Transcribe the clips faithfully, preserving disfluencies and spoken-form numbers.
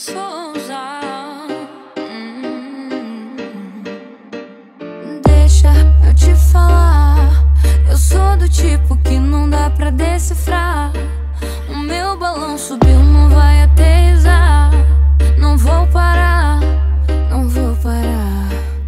Souza. Hum. Deixa eu te falar, eu sou do tipo que não dá pra decifrar. O meu balão subiu, não vai aterrissar. Não vou parar, não vou parar.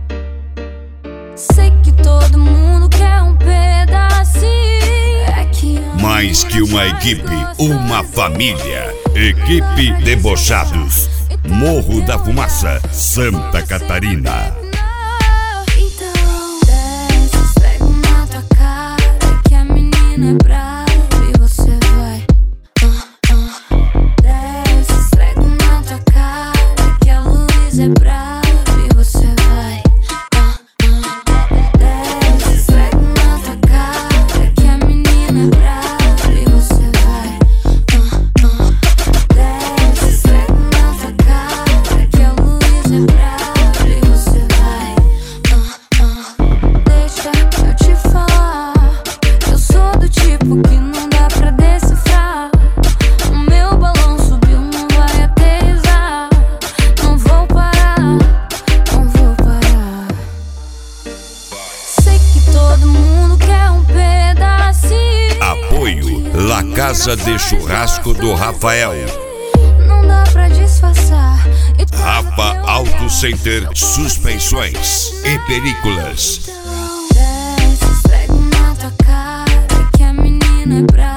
Sei que todo mundo quer um pedacinho. É que mais que uma equipe, uma família. Equipe Debochados, Morro da Fumaça, Santa Catarina. Então desce, esfrega na tua cara que a menina é brava e você vai. uh, uh. Desce, esfrega na tua cara que a luz é brava e você vai. uh, uh. Desce, esfrega na tua cara que a menina é brava e você vai. uh, uh. Desce, esfrega na tua cara que a luz é brava e você vai. uh, uh. Deixa eu te falar, eu sou do tipo que não dá pra decifrar. O meu balão subiu, não vai aterrissar. Não vou parar, não vou parar. Sei que todo mundo quer um pedacinho. Apoio La Casa de Churrasco do Rafael. Não dá pra disfarçar. E todo Rafa meu Auto Center, suspensões e películas. Desce, esfrega na tua cara que a menina é brava.